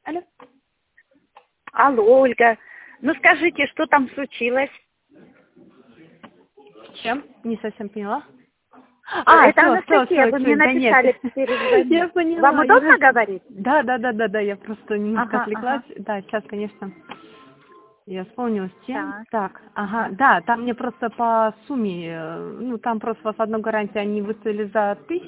Алло. Алло, Ольга. Ну скажите, что там случилось? С чем? Не совсем поняла. Это всё, Анастасия, вы мне написали перезвонить. Я поняла. Вам удобно говорить? Да, я просто немножко Ага, отвлеклась. ага. Да, сейчас, конечно, я вспомнила с чем. Так. Так, ага, Ага. да, там мне просто по сумме, ну, там просто у вас одну гарантию они выставили за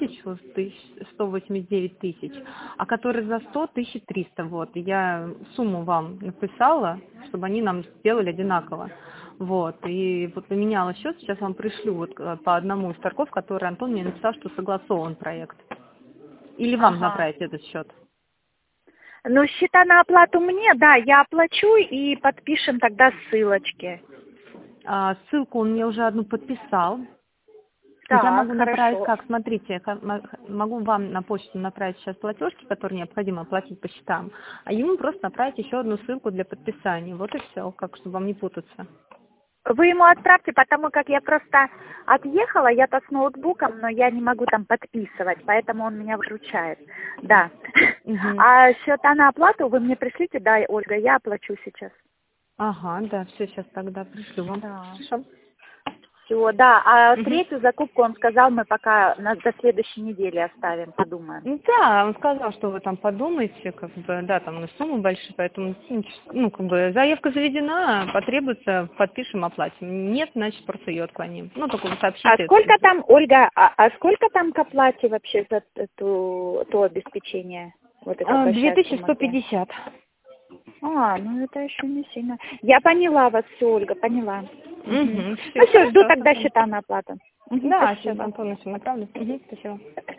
189 тысяч, а который за 100 1300, вот. И я сумму вам написала, чтобы они нам сделали одинаково. Вот, и вот поменяла счет, сейчас вам пришлю вот по одному из торгов, который Антон мне написал, что согласован проект. Или вам Ага. направить этот счет? Ну, счета на оплату мне, да, я оплачу и подпишем тогда ссылочки. Ссылку он мне уже одну подписал. Я Так, могу направить хорошо. как? Смотрите, могу вам на почту направить сейчас платежки, которые необходимо оплатить по счетам, а ему просто направить еще одну ссылку для подписания. Вот и все, как, чтобы вам не путаться. Вы ему отправьте, потому как я просто отъехала, я-то с ноутбуком, но я не могу там подписывать, поэтому он меня выручает. Да. Угу. А счета на оплату вы мне пришлите, да, Ольга, я оплачу сейчас. Ага, да, все, сейчас тогда пришлю вам. Да. Хорошо. Все, да. А Мгм. третью закупку он сказал, мы пока до следующей недели оставим, подумаем. Ну да, он сказал, что вы там подумаете, как бы, да, там на сумму большие, поэтому, ну, как бы, заявка заведена, потребуется, подпишем, оплатим. Нет, значит, просто ее отклоним. Ну, только вы А сообщите. сколько там, Ольга, а сколько там к оплате вообще за то обеспечение? Вот эта большая сумма. 2150. Ну это еще не сильно. Я поняла вас, все, Ольга, поняла. Мгм. Угу, Ну все, все, жду хорошо. тогда счета на оплату. Да, сейчас Спасибо. Антону все направлю. Угу, спасибо.